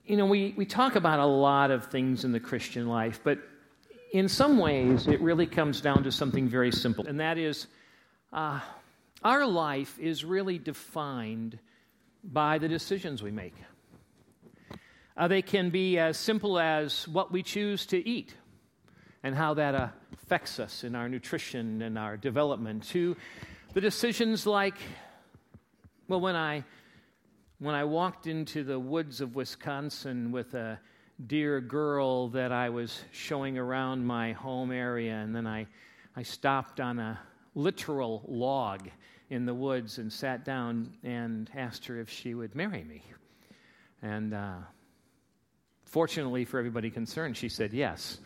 we talk about a lot of things in the Christian life, but in some ways it really comes down to something very simple, and that is our life is really defined by the decisions we make. They can be as simple as what we choose to eat and how that affects us in our nutrition and our development, to the decisions like, well, when I walked into the woods of Wisconsin with a dear girl that I was showing around my home area, and then I stopped on a literal log in the woods and sat down and asked her if she would marry me. And fortunately for everybody concerned, she said yes.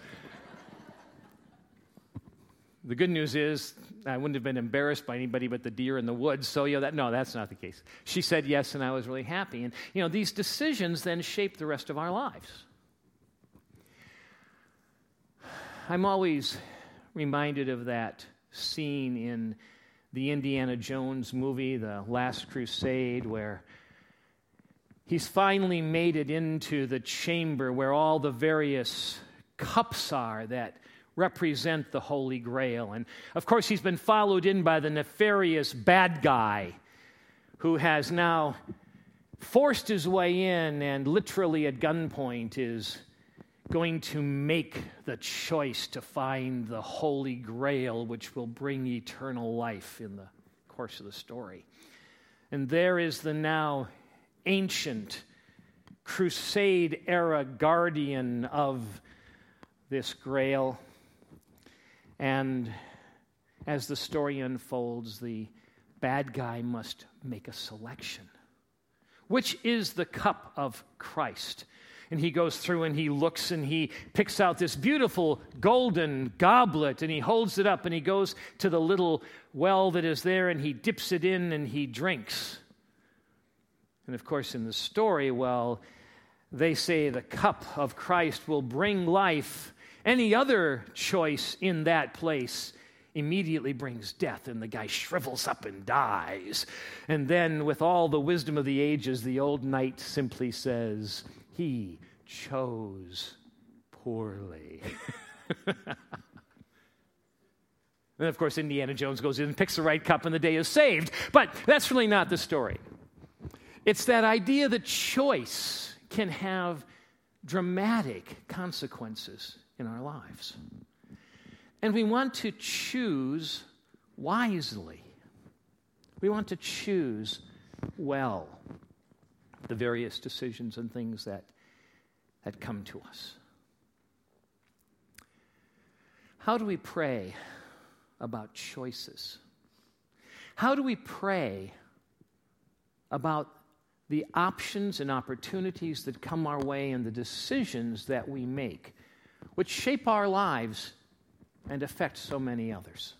The good news is I wouldn't have been embarrassed by anybody but the deer in the woods, so that's not the case. She said yes, and I was really happy. And, these decisions then shape the rest of our lives. I'm always reminded of that scene in the Indiana Jones movie, The Last Crusade, where he's finally made it into the chamber where all the various cups are that represent the Holy Grail. And, of course, he's been followed in by the nefarious bad guy who has now forced his way in and literally at gunpoint is going to make the choice to find the Holy Grail, which will bring eternal life in the course of the story. And there is the now ancient Crusade-era guardian of this Grail. And as the story unfolds, the bad guy must make a selection. Which is the cup of Christ? And he goes through and he looks and he picks out this beautiful golden goblet and he holds it up and he goes to the little well that is there and he dips it in and he drinks. And of course in the story, they say the cup of Christ will bring life. Any other choice in that place immediately brings death, and the guy shrivels up and dies. And then, with all the wisdom of the ages, the old knight simply says, "He chose poorly." And, of course, Indiana Jones goes in and picks the right cup, and the day is saved. But that's really not the story. It's that idea that choice can have dramatic consequences in our lives. And we want to choose wisely. We want to choose well the various decisions and things that come to us. How do we pray about choices? How do we pray about the options and opportunities that come our way and the decisions that we make, which shape our lives and affect so many others?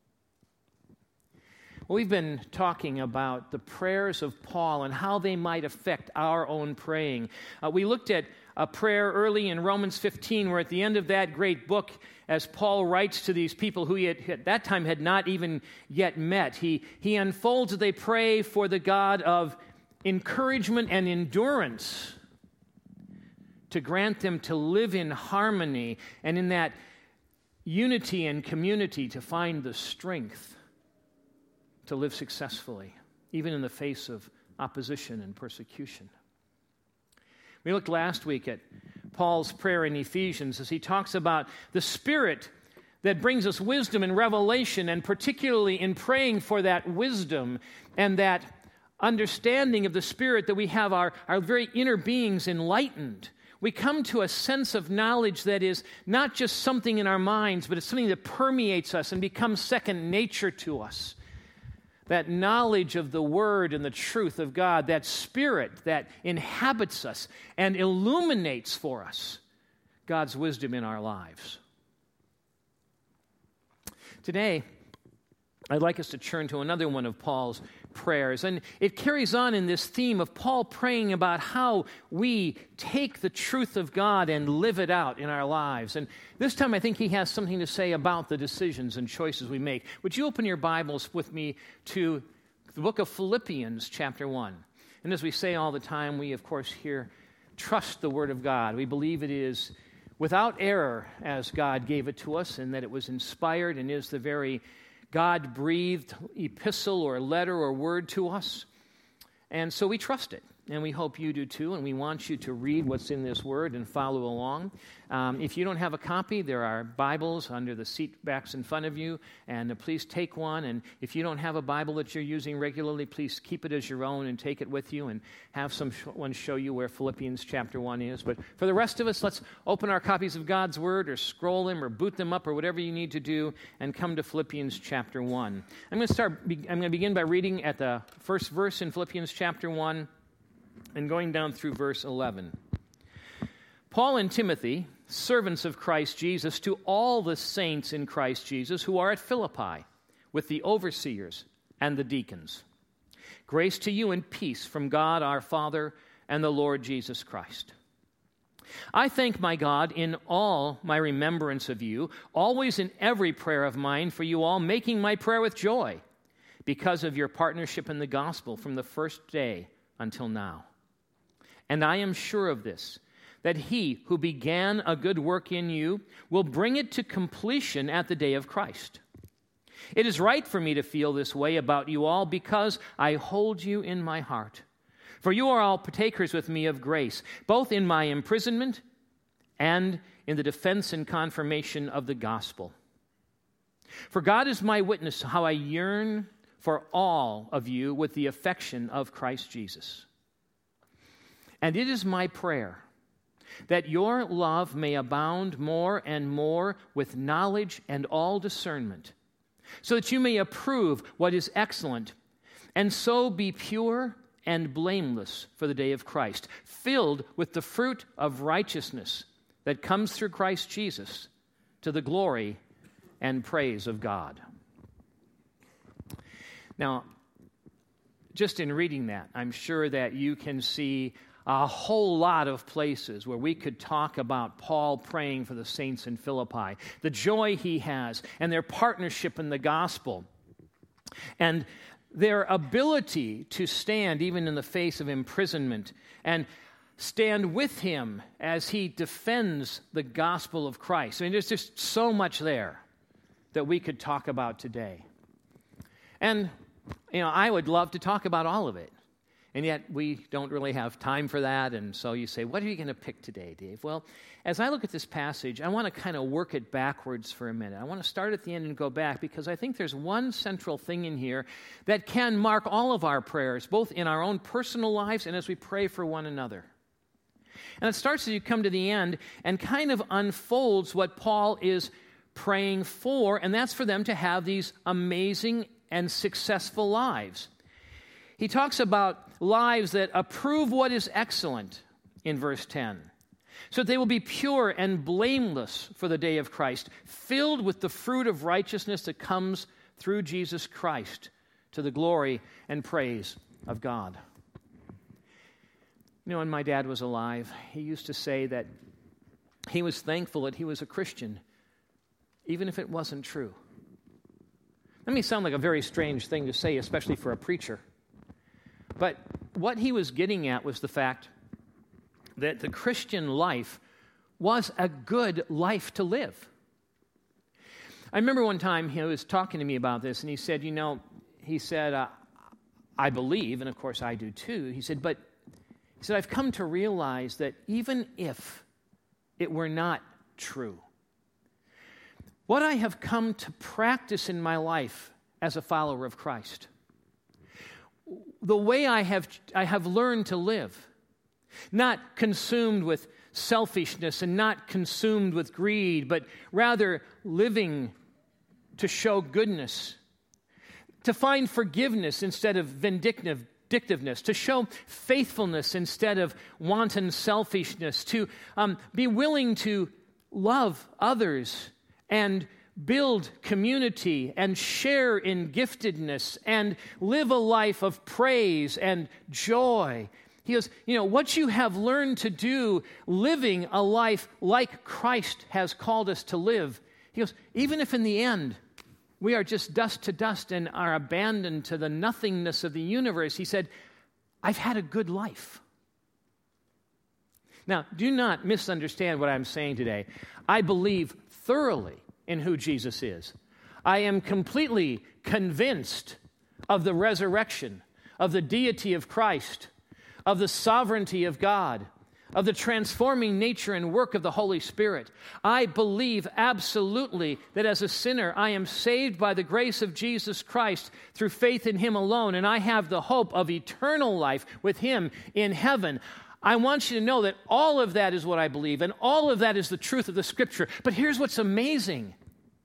Well, we've been talking about the prayers of Paul and how they might affect our own praying. We looked at a prayer early in Romans 15, where at the end of that great book, as Paul writes to these people who he at that time had not even yet met, he unfolds that they pray for the God of encouragement and endurance to grant them to live in harmony and in that unity and community to find the strength to live successfully, even in the face of opposition and persecution. We looked last week at Paul's prayer in Ephesians as he talks about the Spirit that brings us wisdom and revelation, and particularly in praying for that wisdom and that understanding of the Spirit, that we have our very inner beings enlightened. We come to a sense of knowledge that is not just something in our minds, but it's something that permeates us and becomes second nature to us. That knowledge of the Word and the truth of God, that Spirit that inhabits us and illuminates for us God's wisdom in our lives. Today, I'd like us to turn to another one of Paul's prayers, and it carries on in this theme of Paul praying about how we take the truth of God and live it out in our lives. And this time I think he has something to say about the decisions and choices we make. Would you open your Bibles with me to the book of Philippians chapter 1? And as we say all the time, we of course hear trust the Word of God. We believe it is without error as God gave it to us, and that it was inspired and is the very God-breathed epistle or letter or word to us. And so we trust it. And we hope you do too, and we want you to read what's in this word and follow along. If you don't have a copy, there are Bibles under the seat backs in front of you, and please take one. And if you don't have a Bible that you're using regularly, please keep it as your own and take it with you, and have someone show you where Philippians chapter 1 is. But for the rest of us, let's open our copies of God's Word, or scroll them, or boot them up, or whatever you need to do, and come to Philippians chapter 1. I'm going to begin by reading at the first verse in Philippians chapter 1, and going down through verse 11. Paul and Timothy, servants of Christ Jesus, to all the saints in Christ Jesus who are at Philippi, with the overseers and the deacons. Grace to you and peace from God our Father and the Lord Jesus Christ. I thank my God in all my remembrance of you, always in every prayer of mine for you all, making my prayer with joy, because of your partnership in the gospel from the first day until now. And I am sure of this, that he who began a good work in you will bring it to completion at the day of Christ. It is right for me to feel this way about you all, because I hold you in my heart. For you are all partakers with me of grace, both in my imprisonment and in the defense and confirmation of the gospel. For God is my witness how I yearn for all of you with the affection of Christ Jesus. And it is my prayer that your love may abound more and more with knowledge and all discernment, so that you may approve what is excellent, and so be pure and blameless for the day of Christ, filled with the fruit of righteousness that comes through Christ Jesus, to the glory and praise of God. Now, just in reading that, I'm sure that you can see a whole lot of places where we could talk about Paul praying for the saints in Philippi, the joy he has, and their partnership in the gospel, and their ability to stand even in the face of imprisonment and stand with him as he defends the gospel of Christ. I mean, there's just so much there that we could talk about today. And, I would love to talk about all of it. And yet we don't really have time for that. And so you say, what are you going to pick today, Dave? Well, as I look at this passage, I want to kind of work it backwards for a minute. I want to start at the end and go back, because I think there's one central thing in here that can mark all of our prayers, both in our own personal lives and as we pray for one another. And it starts as you come to the end and kind of unfolds what Paul is praying for, and that's for them to have these amazing and successful lives. He talks about lives that approve what is excellent in verse 10, so that they will be pure and blameless for the day of Christ, filled with the fruit of righteousness that comes through Jesus Christ, to the glory and praise of God. When my dad was alive, he used to say that he was thankful that he was a Christian, even if it wasn't true. That may sound like a very strange thing to say, especially for a preacher. But what he was getting at was the fact that the Christian life was a good life to live. I remember one time he was talking to me about this, and he said, I believe, and of course I do too, he said, I've come to realize that even if it were not true, what I have come to practice in my life as a follower of Christ, the way I have learned to live, not consumed with selfishness and not consumed with greed, but rather living to show goodness, to find forgiveness instead of vindictiveness, to show faithfulness instead of wanton selfishness, to be willing to love others and build community and share in giftedness and live a life of praise and joy. He goes, what you have learned to do, living a life like Christ has called us to live, he goes, even if in the end we are just dust to dust and are abandoned to the nothingness of the universe, he said, I've had a good life. Now, do not misunderstand what I'm saying today. I believe thoroughly in who Jesus is. I am completely convinced of the resurrection, of the deity of Christ, of the sovereignty of God, of the transforming nature and work of the Holy Spirit. I believe absolutely that as a sinner, I am saved by the grace of Jesus Christ through faith in Him alone, and I have the hope of eternal life with Him in heaven. I want you to know that all of that is what I believe, and all of that is the truth of the Scripture. But here's what's amazing.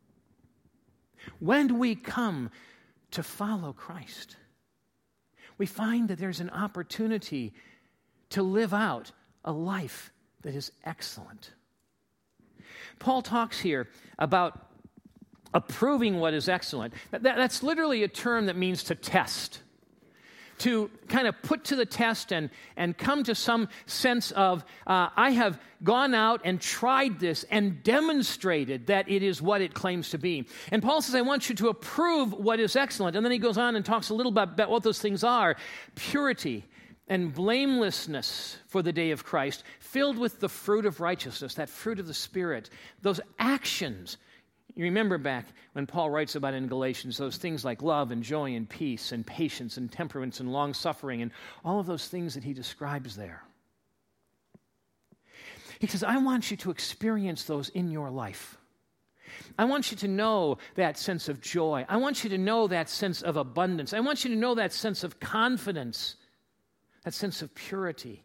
When we come to follow Christ, we find that there's an opportunity to live out a life that is excellent. Paul talks here about approving what is excellent. That's literally a term that means to test, to kind of put to the test and come to some sense of, I have gone out and tried this and demonstrated that it is what it claims to be. And Paul says, I want you to approve what is excellent. And then he goes on and talks a little bit about what those things are. Purity and blamelessness for the day of Christ, filled with the fruit of righteousness, that fruit of the Spirit, those actions. You remember back when Paul writes about in Galatians, those things like love and joy and peace and patience and temperance and long-suffering and all of those things that he describes there. He says, I want you to experience those in your life. I want you to know that sense of joy. I want you to know that sense of abundance. I want you to know that sense of confidence, that sense of purity.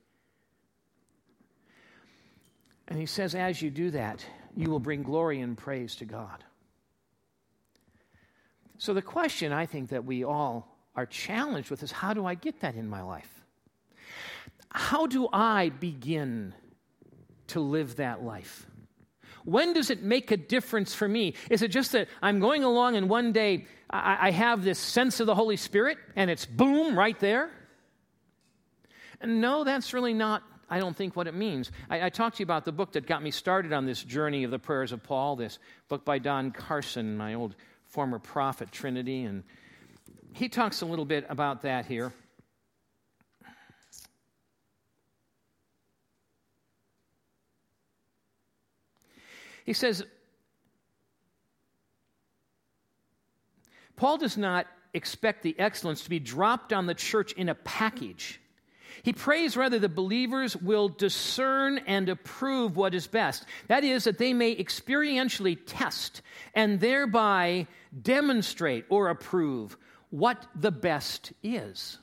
And he says, as you do that, you will bring glory and praise to God. So the question I think that we all are challenged with is, how do I get that in my life? How do I begin to live that life? When does it make a difference for me? Is it just that I'm going along and one day I have this sense of the Holy Spirit and it's boom, right there? And no, that's really not, I don't think, what it means. I talked to you about the book that got me started on this journey of the prayers of Paul, this book by Don Carson, my old former prophet, Trinity, and he talks a little bit about that here. He says, Paul does not expect the excellence to be dropped on the church in a package. He prays rather that believers will discern and approve what is best. That is, that they may experientially test and thereby demonstrate or approve what the best is.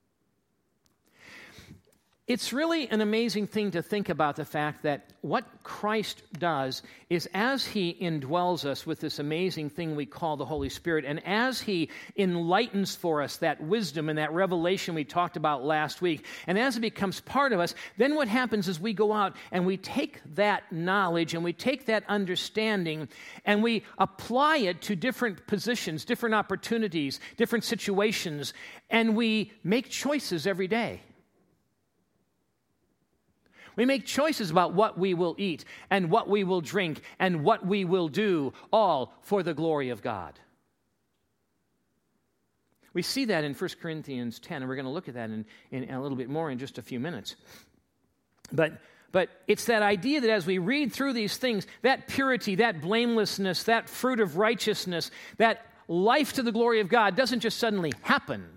It's really an amazing thing to think about the fact that what Christ does is, as He indwells us with this amazing thing we call the Holy Spirit, and as He enlightens for us that wisdom and that revelation we talked about last week, and as it becomes part of us, then what happens is we go out and we take that knowledge and we take that understanding and we apply it to different positions, different opportunities, different situations, and we make choices every day. We make choices about what we will eat and what we will drink and what we will do, all for the glory of God. We see that in 1 Corinthians 10, and we're going to look at that in a little bit more in just a few minutes. But it's that idea that as we read through these things, that purity, that blamelessness, that fruit of righteousness, that life to the glory of God doesn't just suddenly happen.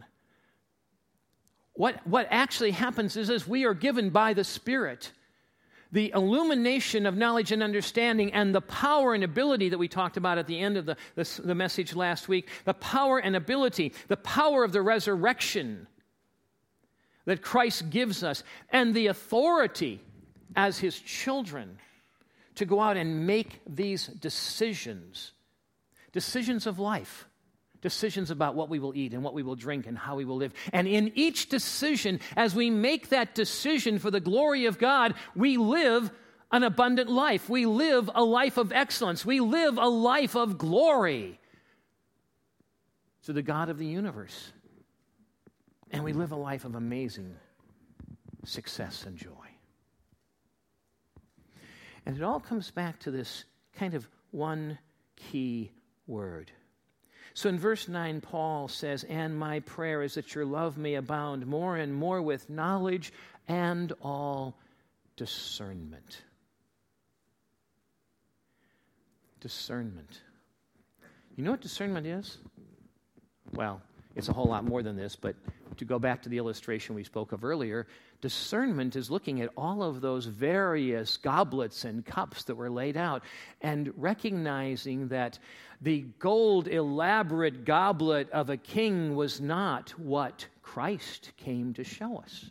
What actually happens is, as we are given by the Spirit the illumination of knowledge and understanding and the power and ability that we talked about at the end of the message last week, the power and ability, the power of the resurrection that Christ gives us, and the authority as His children to go out and make these decisions of life. Decisions about what we will eat and what we will drink and how we will live. And in each decision, as we make that decision for the glory of God, we live an abundant life. We live a life of excellence. We live a life of glory to the God of the universe. And we live a life of amazing success and joy. And it all comes back to this kind of one key word. So in verse 9, Paul says, "And my prayer is that your love may abound more and more with knowledge and all discernment. Discernment. You know what discernment is? Well, it's a whole lot more than this, but to go back to the illustration we spoke of earlier, discernment is looking at all of those various goblets and cups that were laid out and recognizing that the gold, elaborate goblet of a king was not what Christ came to show us.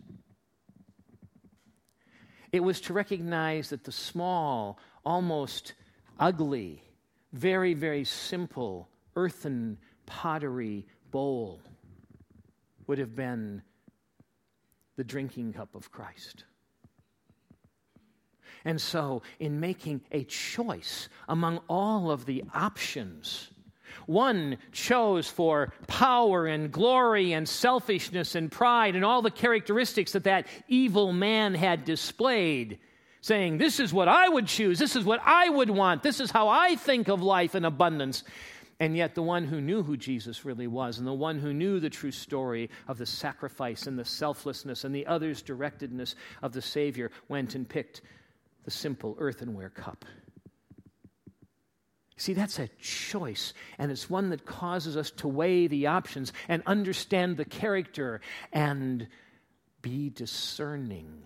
It was to recognize that the small, almost ugly, very, very simple earthen pottery bowl would have been the drinking cup of Christ. And so, in making a choice among all of the options, one chose for power and glory and selfishness and pride and all the characteristics that evil man had displayed, saying, this is what I would choose, this is what I would want, this is how I think of life in abundance. And yet the one who knew who Jesus really was and the one who knew the true story of the sacrifice and the selflessness and the others' directedness of the Savior went and picked the simple earthenware cup. See, that's a choice, and it's one that causes us to weigh the options and understand the character and be discerning.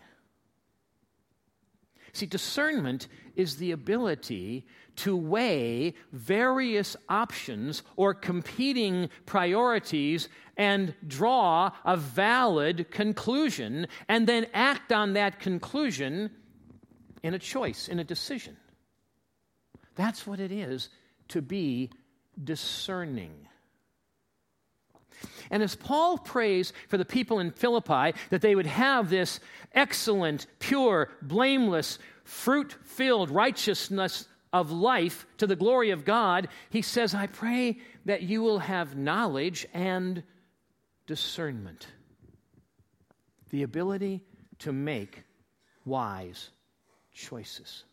See, discernment is the ability to weigh various options or competing priorities and draw a valid conclusion and then act on that conclusion in a choice, in a decision. That's what it is to be discerning. And as Paul prays for the people in Philippi that they would have this excellent, pure, blameless, fruit-filled righteousness of life to the glory of God, he says, I pray that you will have knowledge and discernment, the ability to make wise choices.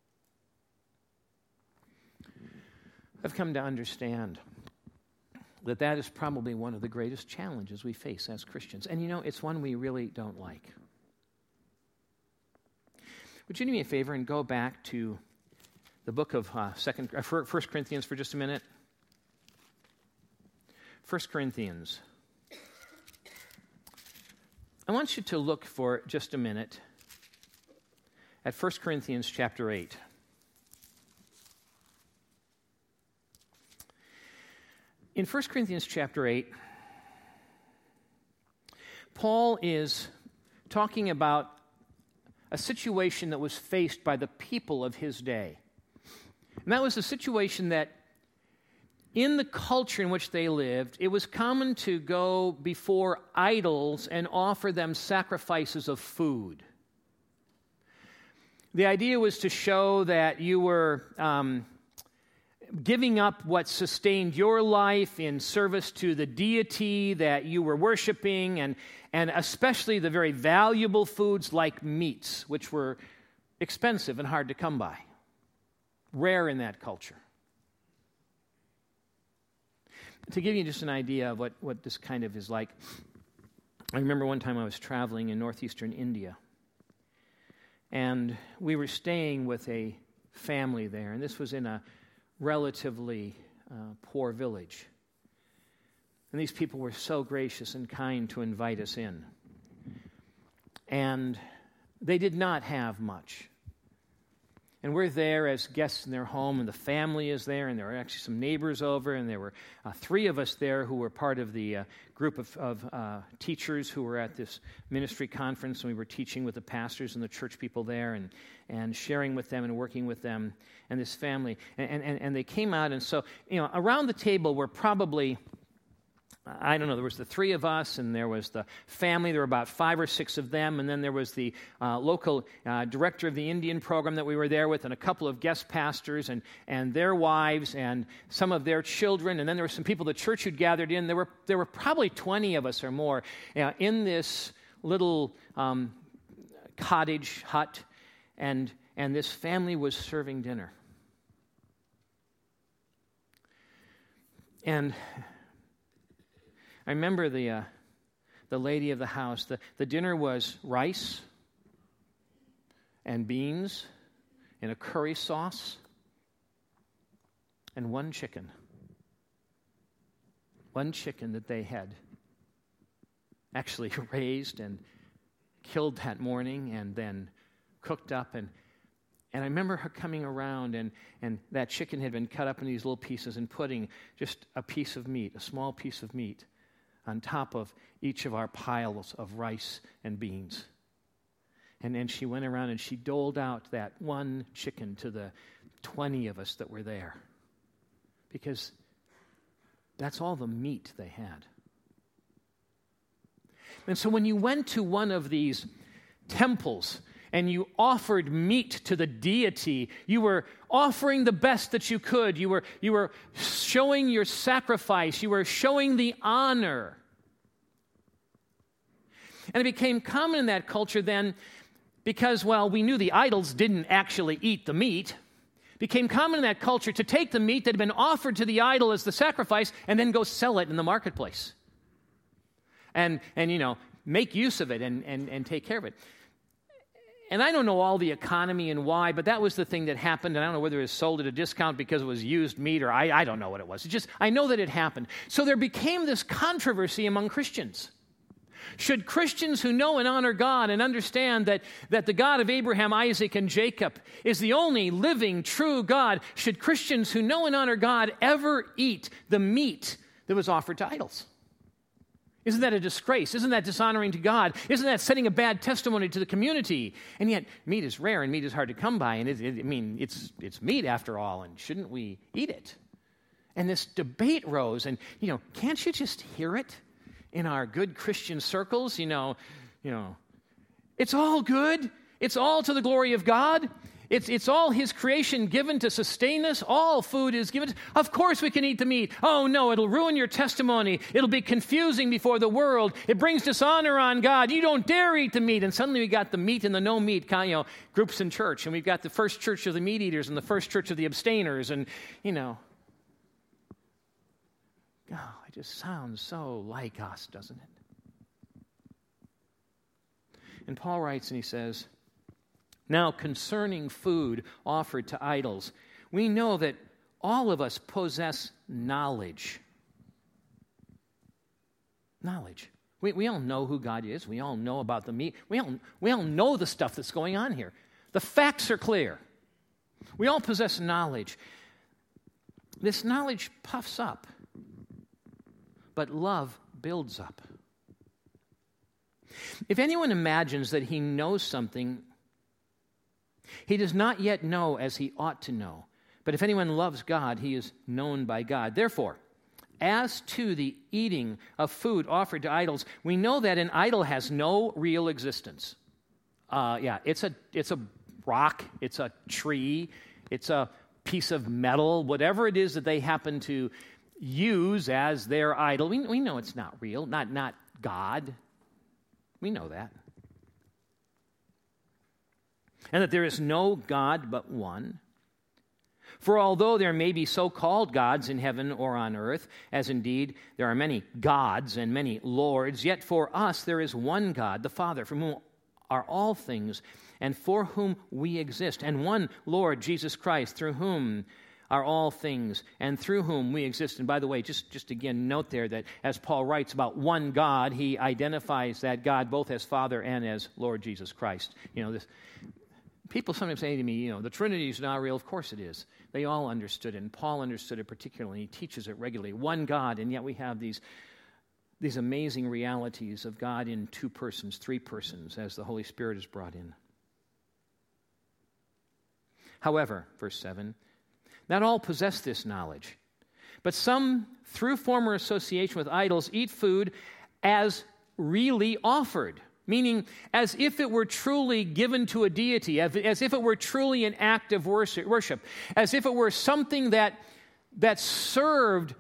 I've come to understand that is probably one of the greatest challenges we face as Christians. And you know, it's one we really don't like. Would you do me a favor and go back to the book of 1 Corinthians for just a minute? 1 Corinthians. I want you to look for just a minute at 1 Corinthians chapter 8. In 1 Corinthians chapter 8, Paul is talking about a situation that was faced by the people of his day. And that was a situation that in the culture in which they lived, it was common to go before idols and offer them sacrifices of food. The idea was to show that you were giving up what sustained your life in service to the deity that you were worshiping, and especially the very valuable foods like meats, which were expensive and hard to come by, rare in that culture. To give you just an idea of what this kind of is like, I remember one time I was traveling in northeastern India, and we were staying with a family there, and this was in a relatively poor village. And these people were so gracious and kind to invite us in. And they did not have much. And we're there as guests in their home, and the family is there, and there were actually some neighbors over, and there were 3 of us there who were part of the group of teachers who were at this ministry conference, and we were teaching with the pastors and the church people there, and sharing with them and working with them and this family. And they came out, and so, around the table were probably, I don't know, there was the 3 of us, and there was the family. There were about 5 or 6 of them, and then there was the local director of the Indian program that we were there with, and a couple of guest pastors and their wives and some of their children, and then there were some people the church who'd gathered in. There were probably 20 of us or more in this little cottage hut, and this family was serving dinner. And I remember the lady of the house. The dinner was rice and beans in a curry sauce and one chicken. One chicken that they had actually raised and killed that morning and then cooked up. And I remember her coming around, and that chicken had been cut up in these little pieces and putting just a piece of meat, a small piece of meat, on top of each of our piles of rice and beans. And then she went around and she doled out that one chicken to the 20 of us that were there. Because that's all the meat they had. And so when you went to one of these temples and you offered meat to the deity, you were offering the best that you could. You were showing your sacrifice. You were showing the honor. And it became common in that culture then because, well, we knew the idols didn't actually eat the meat. It became common in that culture to take the meat that had been offered to the idol as the sacrifice and then go sell it in the marketplace. And make use of it and take care of it. And I don't know all the economy and why, but that was the thing that happened. And I don't know whether it was sold at a discount because it was used meat or I don't know what it was. I know that it happened. So there became this controversy among Christians. Should Christians who know and honor God and understand that the God of Abraham, Isaac, and Jacob is the only living, true God, should Christians who know and honor God ever eat the meat that was offered to idols? Isn't that a disgrace? Isn't that dishonoring to God? Isn't that setting a bad testimony to the community? And yet, meat is rare and meat is hard to come by. And it's meat after all, and shouldn't we eat it? And this debate rose, and can't you just hear it in our good Christian circles? It's all good. It's all to the glory of God. It's all His creation given to sustain us. All food is given. Of course we can eat the meat. Oh, no, it'll ruin your testimony. It'll be confusing before the world. It brings dishonor on God. You don't dare eat the meat. And suddenly we got the meat and the no meat groups in church. And we've got the first church of the meat eaters and the first church of the abstainers. And, it just sounds so like us, doesn't it? And Paul writes and he says, now, concerning food offered to idols, we know that all of us possess knowledge. Knowledge. We all know who God is. We all know about the meat. We all know the stuff that's going on here. The facts are clear. We all possess knowledge. This knowledge puffs up, but love builds up. If anyone imagines that he knows something, he does not yet know as he ought to know. But if anyone loves God, he is known by God. Therefore, as to the eating of food offered to idols, we know that an idol has no real existence. It's a rock, it's a tree, it's a piece of metal, whatever it is that they happen to use as their idol. We know it's not real, not God. We know that. And that there is no God but one. For although there may be so-called gods in heaven or on earth, as indeed there are many gods and many lords, yet for us there is one God, the Father, from whom are all things, and for whom we exist, and one Lord, Jesus Christ, through whom are all things, and through whom we exist. And by the way, just again, note there that as Paul writes about one God, he identifies that God both as Father and as Lord Jesus Christ. People sometimes say to me, the Trinity is not real. Of course it is. They all understood it, and Paul understood it particularly. He teaches it regularly. One God, and yet we have these amazing realities of God in 2 persons, 3 persons, as the Holy Spirit is brought in. However, verse 7, not all possess this knowledge, but some, through former association with idols, eat food as really offered, meaning as if it were truly given to a deity, as if it were truly an act of worship, as if it were something that served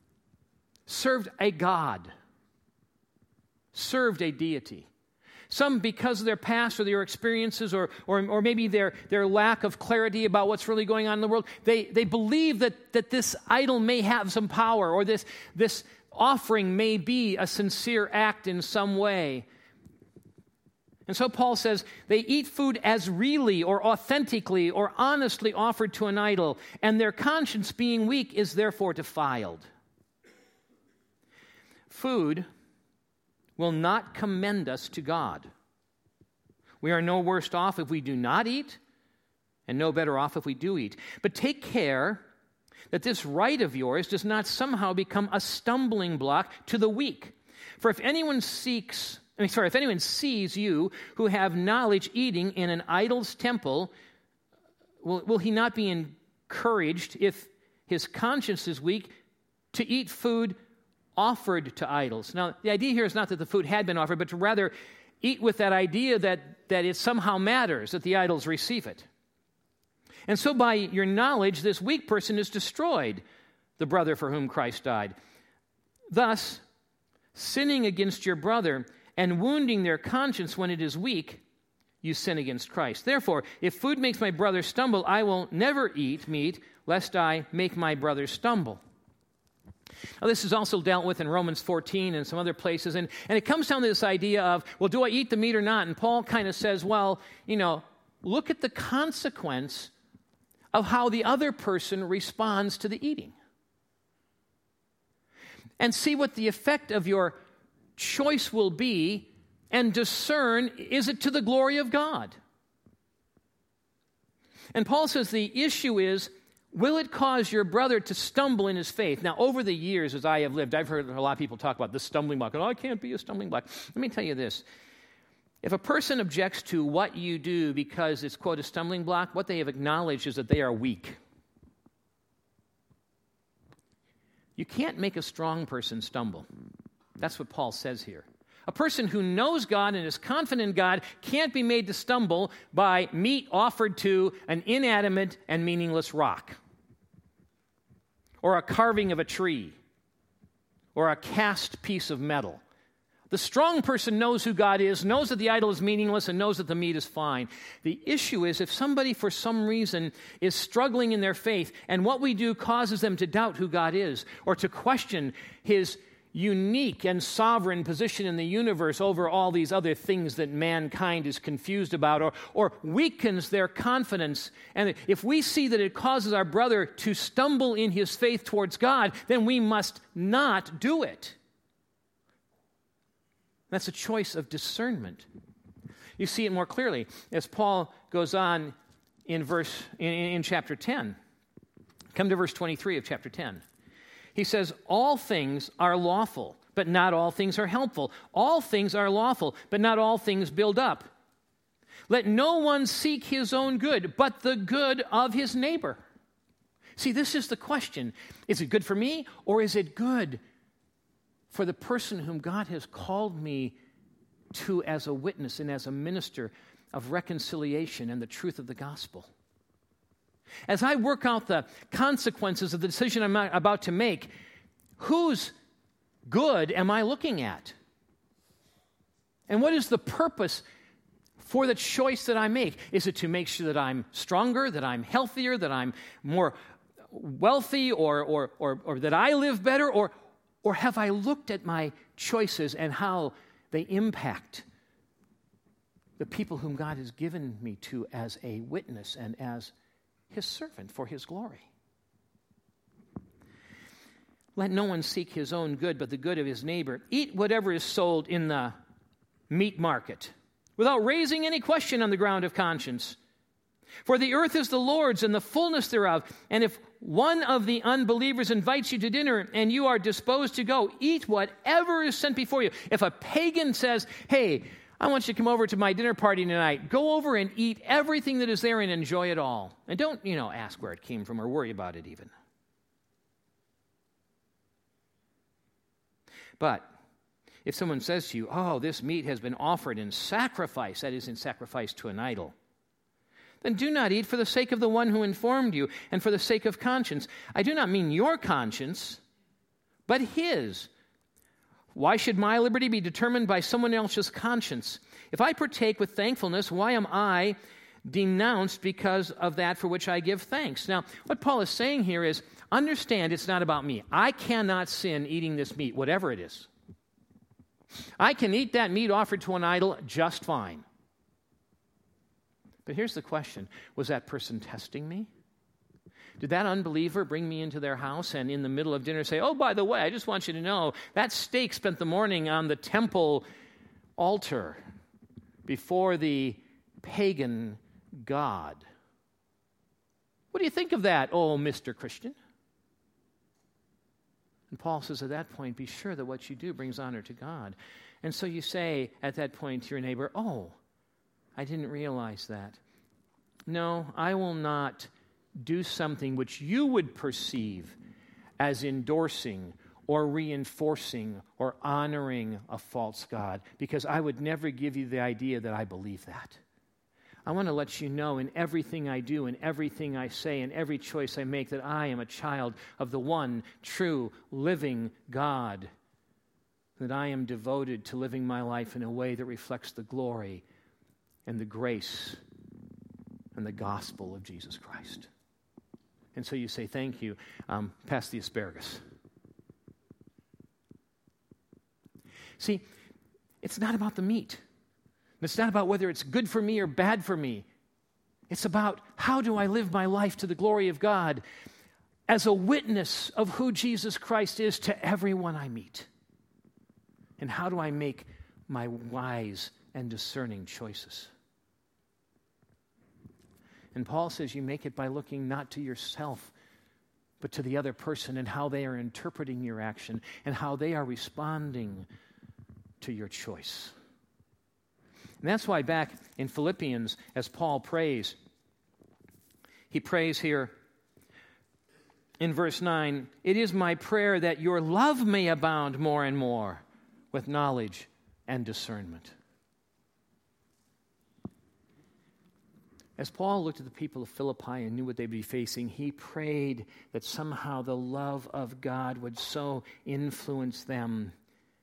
a God, served a deity. Some, because of their past or their experiences or maybe their lack of clarity about what's really going on in the world, they believe that this idol may have some power, or this offering may be a sincere act in some way. And so Paul says they eat food as really or authentically or honestly offered to an idol, and their conscience being weak is therefore defiled. Food will not commend us to God. We are no worse off if we do not eat, and no better off if we do eat. But take care that this right of yours does not somehow become a stumbling block to the weak. For if anyone sees you who have knowledge eating in an idol's temple, will he not be encouraged, if his conscience is weak, to eat food offered to idols? Now, the idea here is not that the food had been offered, but to rather eat with that idea that it somehow matters, that the idols receive it. And so by your knowledge, this weak person is destroyed, the brother for whom Christ died. Thus, sinning against your brother and wounding their conscience when it is weak, you sin against Christ. Therefore, if food makes my brother stumble, I will never eat meat, lest I make my brother stumble. Now, this is also dealt with in Romans 14 and some other places, and it comes down to this idea of, well, do I eat the meat or not? And Paul kind of says, well, look at the consequence of how the other person responds to the eating. And see what the effect of your choice will be, and discern, is it to the glory of God? And Paul says the issue is, will it cause your brother to stumble in his faith? Now, over the years as I have lived, I've heard a lot of people talk about the stumbling block. Oh, I can't be a stumbling block. Let me tell you this. If a person objects to what you do because it's, quote, a stumbling block, what they have acknowledged is that they are weak. You can't make a strong person stumble. That's what Paul says here. A person who knows God and is confident in God can't be made to stumble by meat offered to an inanimate and meaningless rock, or a carving of a tree, or a cast piece of metal. The strong person knows who God is, knows that the idol is meaningless, and knows that the meat is fine. The issue is if somebody for some reason is struggling in their faith, and what we do causes them to doubt who God is, or to question his unique and sovereign position in the universe over all these other things that mankind is confused about, or weakens their confidence. And if we see that it causes our brother to stumble in his faith towards God, then we must not do it. That's a choice of discernment. You see it more clearly as Paul goes on in chapter 10. Come to verse 23 of chapter 10. He says, all things are lawful, but not all things are helpful. All things are lawful, but not all things build up. Let no one seek his own good, but the good of his neighbor. See, this is the question. Is it good for me, or is it good for the person whom God has called me to as a witness and as a minister of reconciliation and the truth of the gospel? As I work out the consequences of the decision I'm about to make, whose good am I looking at? And what is the purpose for the choice that I make? Is it to make sure that I'm stronger, that I'm healthier, that I'm more wealthy, or that I live better? Or have I looked at my choices and how they impact the people whom God has given me to as a witness and as his servant for his glory? Let no one seek his own good, but the good of his neighbor. Eat whatever is sold in the meat market, without raising any question on the ground of conscience. For the earth is the Lord's and the fullness thereof. And if one of the unbelievers invites you to dinner and you are disposed to go, eat whatever is sent before you. If a pagan says, hey, I want you to come over to my dinner party tonight, go over and eat everything that is there and enjoy it all. And don't, ask where it came from or worry about it even. But if someone says to you, oh, this meat has been offered in sacrifice, that is, in sacrifice to an idol, then do not eat for the sake of the one who informed you and for the sake of conscience. I do not mean your conscience, but his. Why should my liberty be determined by someone else's conscience? If I partake with thankfulness, why am I denounced because of that for which I give thanks? Now, what Paul is saying here is, understand it's not about me. I cannot sin eating this meat, whatever it is. I can eat that meat offered to an idol just fine. But here's the question. Was that person testing me? Did that unbeliever bring me into their house and in the middle of dinner say, oh, by the way, I just want you to know, that steak spent the morning on the temple altar before the pagan god. What do you think of that, oh, Mr. Christian? And Paul says at that point, be sure that what you do brings honor to God. And so you say at that point to your neighbor, oh, I didn't realize that. No, I will not do something which you would perceive as endorsing or reinforcing or honoring a false god, because I would never give you the idea that I believe that. I want to let you know in everything I do, in everything I say, in every choice I make, that I am a child of the one true living God, that I am devoted to living my life in a way that reflects the glory and the grace and the gospel of Jesus Christ. And so you say, thank you, pass the asparagus. See, it's not about the meat. It's not about whether it's good for me or bad for me. It's about how do I live my life to the glory of God as a witness of who Jesus Christ is to everyone I meet. And how do I make my wise and discerning choices? And Paul says you make it by looking not to yourself, but to the other person and how they are interpreting your action and how they are responding to your choice. And that's why back in Philippians, as Paul prays, he prays here in verse 9, it is my prayer that your love may abound more and more with knowledge and discernment. As Paul looked at the people of Philippi and knew what they'd be facing, he prayed that somehow the love of God would so influence them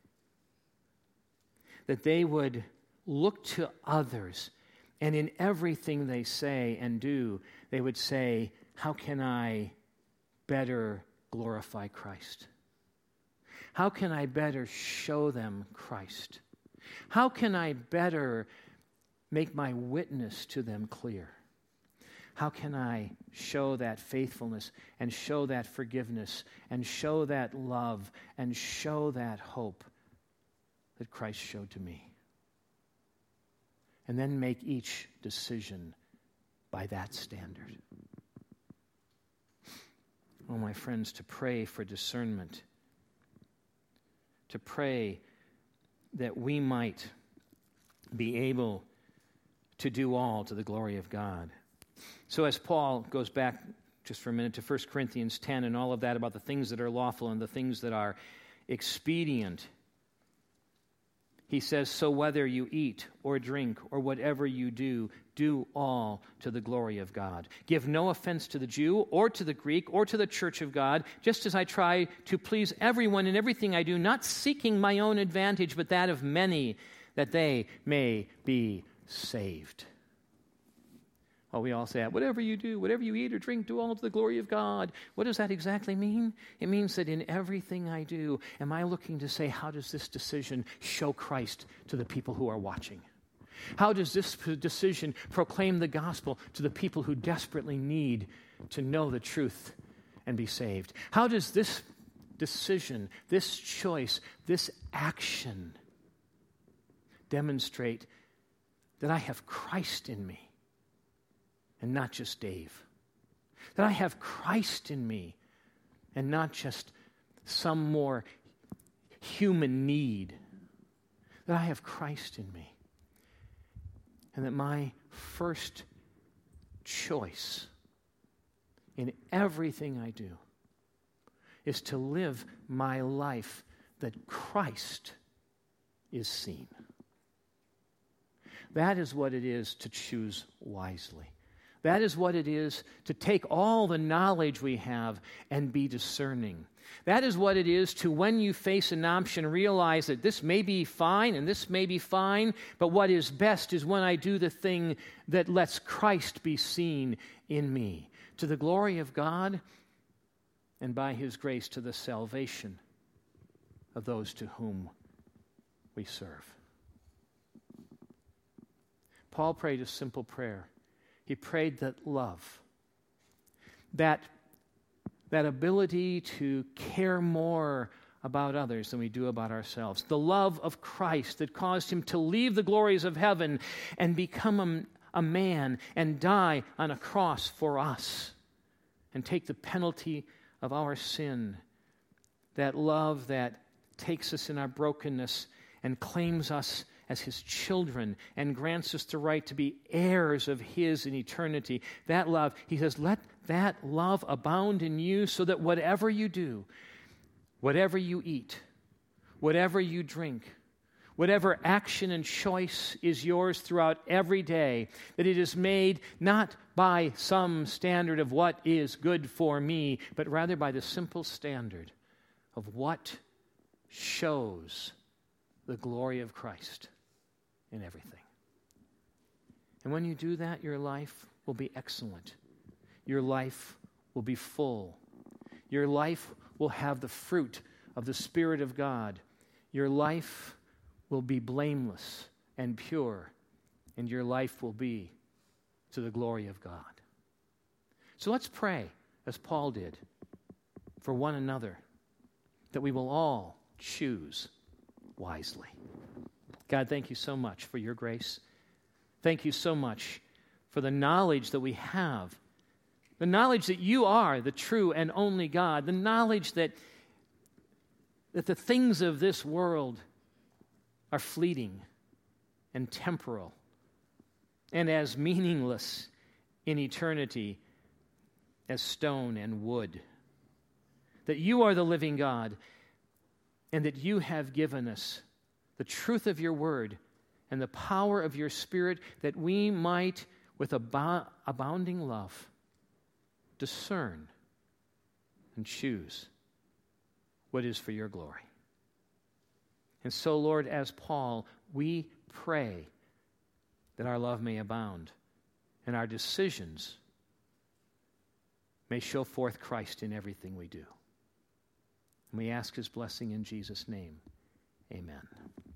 that they would look to others, and in everything they say and do, they would say, how can I better glorify Christ? How can I better show them Christ? How can I better make my witness to them clear? How can I show that faithfulness and show that forgiveness and show that love and show that hope that Christ showed to me? And then make each decision by that standard. Oh, my friends, to pray for discernment, to pray that we might be able to do all to the glory of God. So as Paul goes back just for a minute to 1 Corinthians 10 and all of that about the things that are lawful and the things that are expedient, he says, so whether you eat or drink or whatever you do, do all to the glory of God. Give no offense to the Jew or to the Greek or to the church of God, just as I try to please everyone in everything I do, not seeking my own advantage, but that of many, that they may be saved. Oh, we all say that. Whatever you do, whatever you eat or drink, do all to the glory of God. What does that exactly mean? It means that in everything I do, am I looking to say, how does this decision show Christ to the people who are watching? How does this decision proclaim the gospel to the people who desperately need to know the truth and be saved? How does this decision, this choice, this action demonstrate that I have Christ in me? And not just Dave. That I have Christ in me and not just some more human need. That I have Christ in me. And that my first choice in everything I do is to live my life that Christ is seen. That is what it is to choose wisely. That is what it is to take all the knowledge we have and be discerning. That is what it is to, when you face an option, realize that this may be fine and this may be fine, but what is best is when I do the thing that lets Christ be seen in me, to the glory of God and by His grace to the salvation of those to whom we serve. Paul prayed a simple prayer. He prayed that love, that ability to care more about others than we do about ourselves, the love of Christ that caused him to leave the glories of heaven and become a man and die on a cross for us and take the penalty of our sin, that love that takes us in our brokenness and claims us as his children and grants us the right to be heirs of his in eternity. That love, he says, let that love abound in you so that whatever you do, whatever you eat, whatever you drink, whatever action and choice is yours throughout every day, that it is made not by some standard of what is good for me, but rather by the simple standard of what shows the glory of Christ in everything. And when you do that, your life will be excellent. Your life will be full. Your life will have the fruit of the Spirit of God. Your life will be blameless and pure, and your life will be to the glory of God. So let's pray, as Paul did, for one another, that we will all choose wisely. God, thank you so much for your grace. Thank you so much for the knowledge that we have, the knowledge that you are the true and only God, the knowledge that the things of this world are fleeting and temporal and as meaningless in eternity as stone and wood. That you are the living God and that you have given us the truth of your word and the power of your Spirit, that we might, with abounding love, discern and choose what is for your glory. And so, Lord, as Paul, we pray that our love may abound and our decisions may show forth Christ in everything we do. And we ask his blessing in Jesus' name. Amen.